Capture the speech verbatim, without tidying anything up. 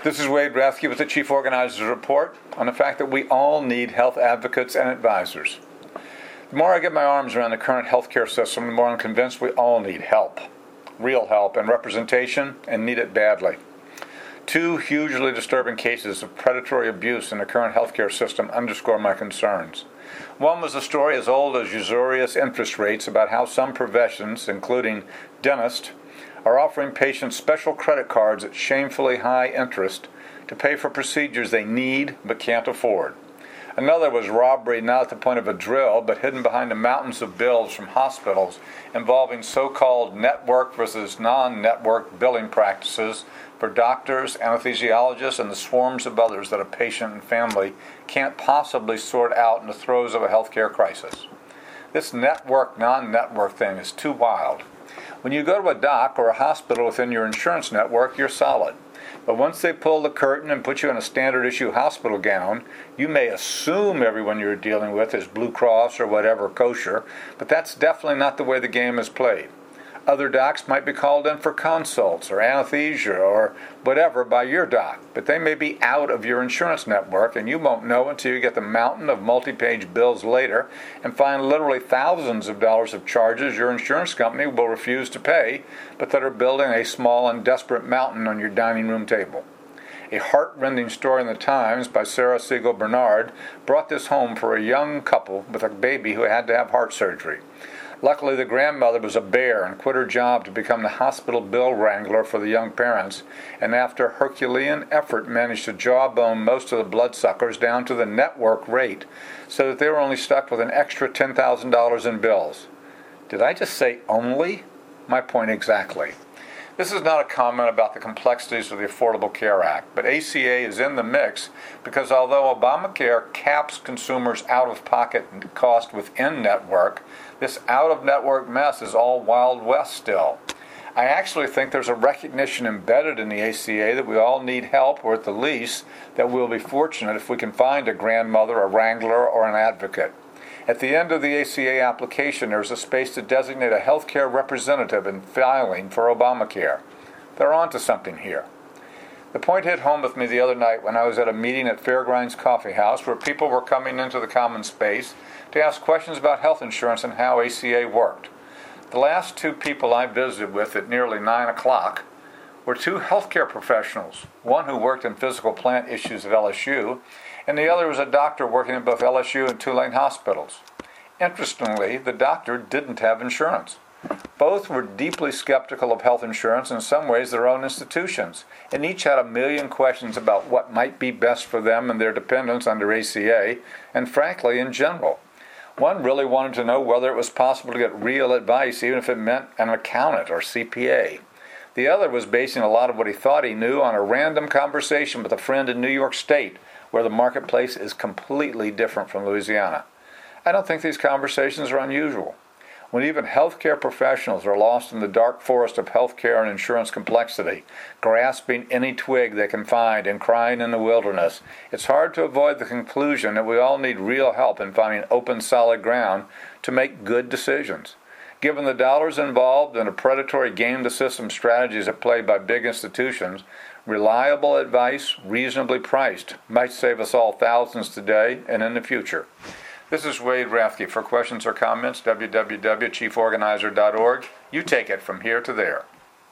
This is Wade Rathke with the Chief Organizer's Report on the fact that we all need health advocates and advisors. The more I get my arms around the current healthcare system, the more I'm convinced we all need help, real help and representation, and need it badly. Two hugely disturbing cases of predatory abuse in the current healthcare system underscore my concerns. One was a story as old as usurious interest rates about how some professions, including dentists, are offering patients special credit cards at shamefully high interest to pay for procedures they need but can't afford. Another was robbery not at the point of a drill, but hidden behind the mountains of bills from hospitals involving so-called network versus non-network billing practices for doctors, anesthesiologists, and the swarms of others that a patient and family can't possibly sort out in the throes of a healthcare crisis. This network, non-network thing is too wild. When you go to a doc or a hospital within your insurance network, you're solid. But once they pull the curtain and put you in a standard issue hospital gown, you may assume everyone you're dealing with is Blue Cross or whatever kosher, but that's definitely not the way the game is played. Other docs might be called in for consults or anesthesia or whatever by your doc, but they may be out of your insurance network, and you won't know until you get the mountain of multi-page bills later and find literally thousands of dollars of charges your insurance company will refuse to pay, but that are building a small and desperate mountain on your dining room table. A heart-rending story in the Times by Sarah Siegel Bernard brought this home for a young couple with a baby who had to have heart surgery. Luckily, the grandmother was a bear and quit her job to become the hospital bill wrangler for the young parents, and after Herculean effort managed to jawbone most of the bloodsuckers down to the network rate so that they were only stuck with an extra ten thousand dollars in bills. Did I just say only? My point exactly. This is not a comment about the complexities of the Affordable Care Act, but A C A is in the mix because although Obamacare caps consumers' out-of-pocket cost within network, this out-of-network mess is all Wild West still. I actually think there's a recognition embedded in the A C A that we all need help, or at the least, that we'll be fortunate if we can find a grandmother, a wrangler, or an advocate. At the end of the A C A application, there's a space to designate a healthcare representative in filing for Obamacare. They're onto something here. The point hit home with me the other night when I was at a meeting at Fairgrinds Coffee House where people were coming into the common space to ask questions about health insurance and how A C A worked. The last two people I visited with at nearly nine o'clock were two healthcare professionals, one who worked in physical plant issues at L S U, and the other was a doctor working at both L S U and Tulane hospitals. Interestingly, the doctor didn't have insurance. Both were deeply skeptical of health insurance, in some ways their own institutions, and each had a million questions about what might be best for them and their dependents under A C A, and frankly, in general. One really wanted to know whether it was possible to get real advice, even if it meant an accountant or C P A. The other was basing a lot of what he thought he knew on a random conversation with a friend in New York State, where the marketplace is completely different from Louisiana. I don't think these conversations are unusual. When even healthcare professionals are lost in the dark forest of healthcare and insurance complexity, grasping any twig they can find and crying in the wilderness, it's hard to avoid the conclusion that we all need real help in finding open, solid ground to make good decisions. Given the dollars involved and the predatory game-the-system strategies at play by big institutions, reliable advice, reasonably priced, might save us all thousands today and in the future. This is Wade Rathke. For questions or comments, w w w dot chief organizer dot org. You take it from here to there.